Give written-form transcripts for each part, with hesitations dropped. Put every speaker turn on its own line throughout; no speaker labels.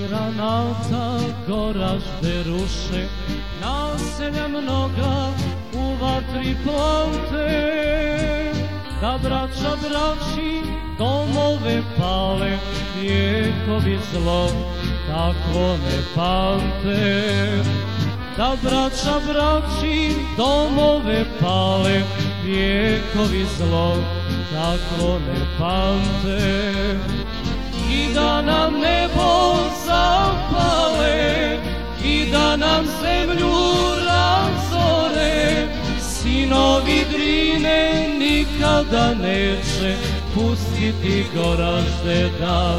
granata goražde ruše, naselja mnoga u vatri plante, da braća braći domove pale, vijekovi zlo takvo ne pamte. Da braća braći domove pale, vijekovi zlo takvo ne pamte. I da nam nebo zapale, i da nam zemlju razore, sinovi Drine nikada neće pustiti Goražde da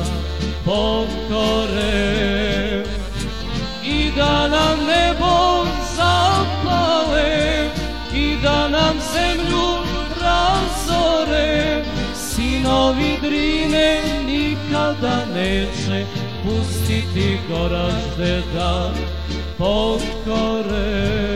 pokore. I da nam nebo zapale, i da nam zemlju razore, sinovi Drine nikada neće pustiti Goražde da pokore.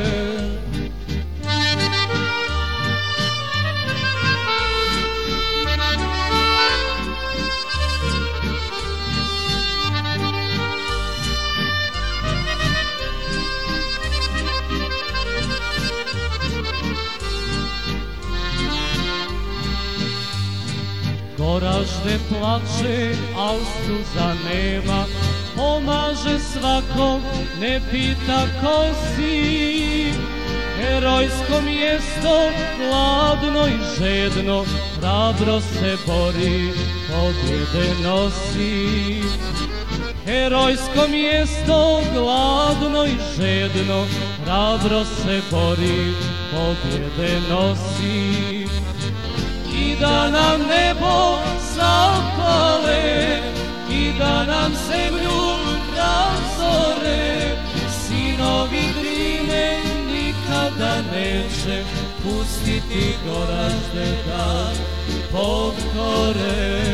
Goražde plače, al suza nema, pomaže svakom, ne pita ko si. Herojsko mjesto, gladno i žedno, hrabro se bori, pobjede nosi. Herojsko mjesto, gladno i žedno, hrabro se bori, pobjede nosi. I da nam nebo zapale, i da nam zemlju razore, sinovi Drine nikada neće pustiti Goražde da pokore.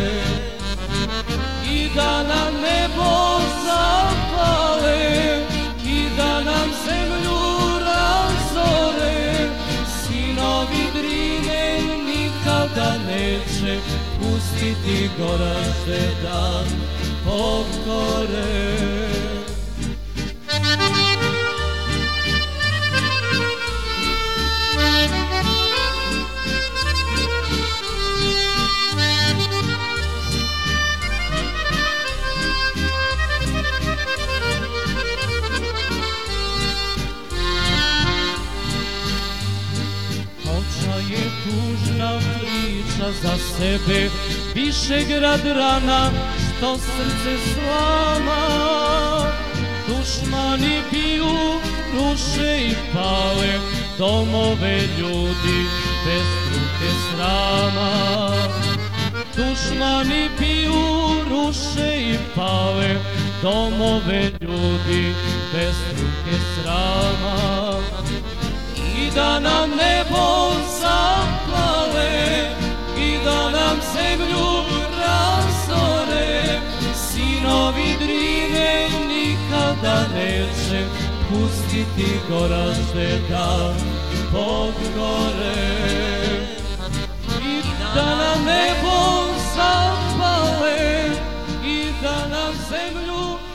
I da nam nebo zapale, i da nam zemlju razore, sinovi Drine nikada neće pustiti Goražde da pokore. Je tužna priča za sebe, Višegrad rana što srce slama. Dušmani biju, ruše i pale domove ljudi bez struke srama. Dušmani biju, ruše i pale domove ljudi bez struke srama. I da nam nebo zapale, i da nam zemlju razore, sinovi Drine nikada neće pustiti Goražde da pokore. I da nam nebo zapale, i da nam zemlju